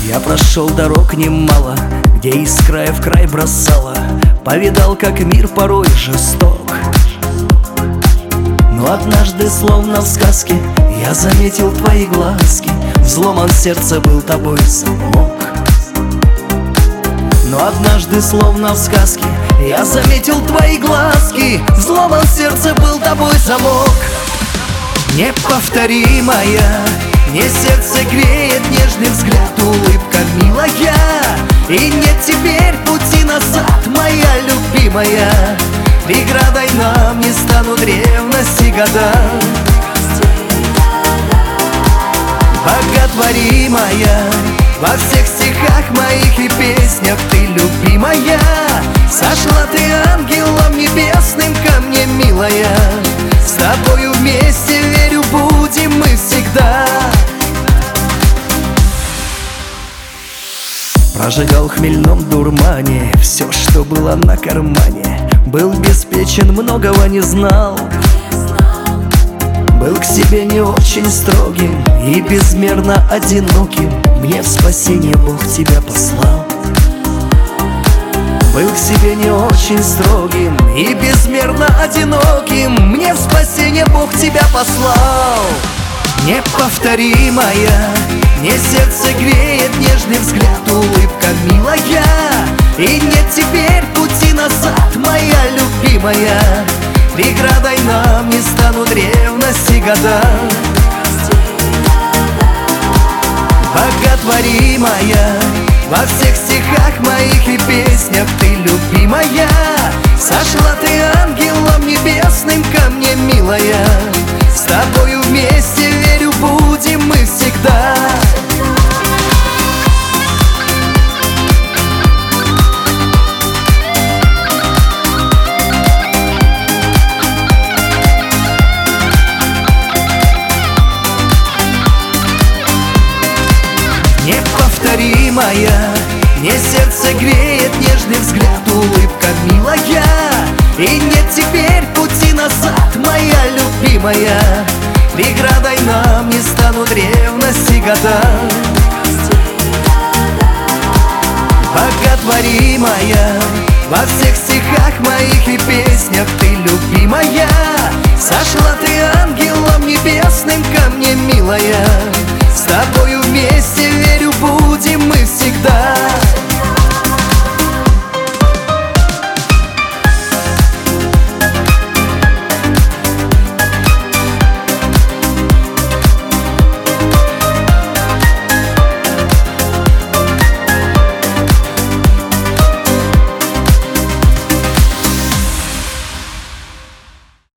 Я прошел дорог немало, где из края в край бросала. Повидал, как мир порой жесток. Но однажды, словно в сказке, я заметил твои глазки. Взломан сердце был тобой замок. Но однажды, словно в сказке, я заметил твои глазки. Взломан сердце был тобой замок. Неповторимая, мне сердце греет нежный взгляд, улыбка милая. И нет теперь пути назад, моя любимая. Преградой нам не станут ревности года. Боготворимая, во всех стихах моих и песнях ты любимая. Сошла ты ангелом небесным ко мне, милая. С тобою вместе, верю, будем мы всегда. Прожигал в хмельном дурмане все, что было на кармане. Был беспечен, многого не знал. Был к себе не очень строгим и безмерно одиноким. Мне в спасение Бог тебя послал. Был к себе не очень строгим и безмерно одиноким. Мне в спасение Бог тебя послал. Неповторимая, мне сердце греет нежный взгляд, улыбка милая. И нет теперь пути назад, моя любимая. Преградой нам не станут ревности года. Боготворимая, во всех стихах моих и песнях ты любимая. Сошла ты ангелом небесным ко мне, милая. С тобою вместе, верю, будем мы всегда. Неповторимая, мне сердце греет нежный взгляд, улыбка милая. И нет теперь пути назад, моя любимая. Преградой нам не станут ревности года. Боготворимая, во всех стихах моих и песнях ты любимая. Сошла ты ангелом небесным ко мне,